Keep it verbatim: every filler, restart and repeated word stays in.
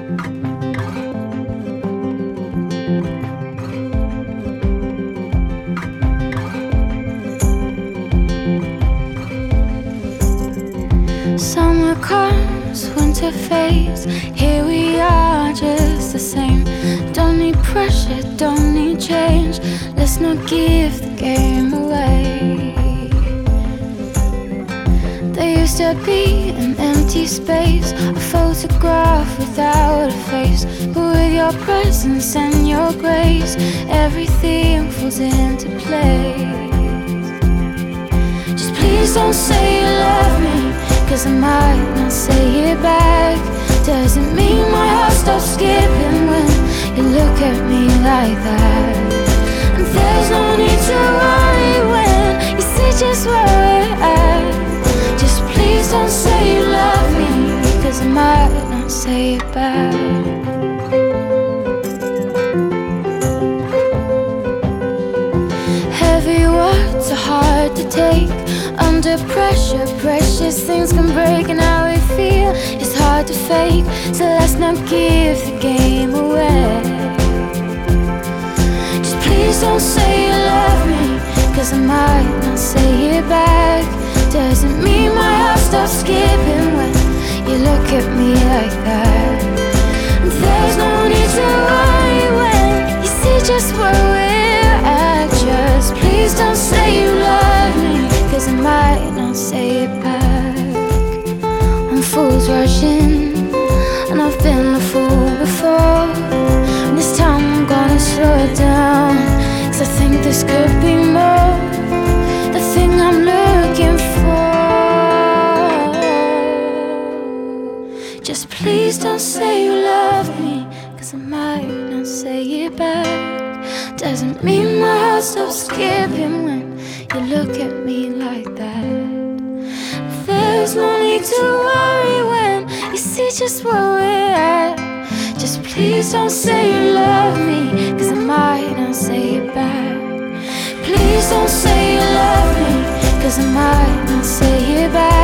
Summer comes, winter fades. Here we are, just the same. Don't need pressure, don't need change. Let's not give the game away. There used to be an empty space, a photograph without a face. But with your presence and your grace, everything falls into place. Just please don't say you love me, 'cause I might not say it back. Doesn't mean my heart stops skipping when you look at me like that. And there's no need to worry when you see just where we're at. Just please don't say you love me, 'cause I might not say it back. Heavy words are hard to take. Under pressure, precious things can break. And how we feel is hard to fake. So let's not give the game away. Just please don't say you love me, 'cause I might not say it back. Doesn't mean my heart stops skipping when you look at me like that. And there's no need to worry when you see just where we're at. Just please don't say you love me, 'cause I might not say it back. When fools rush in, and I've been a fool before, and this time I'm gonna slow it down, 'cause I think this could be more, the thing I'm looking for. Just please don't say you love me, 'cause I might not say it back. Doesn't mean my heart stops skipping when you look at me like that. There's no need to worry when you see just where we're at. Just please don't say you love me, 'cause I might not say it back. Please don't say you love me, 'cause I might not say it back.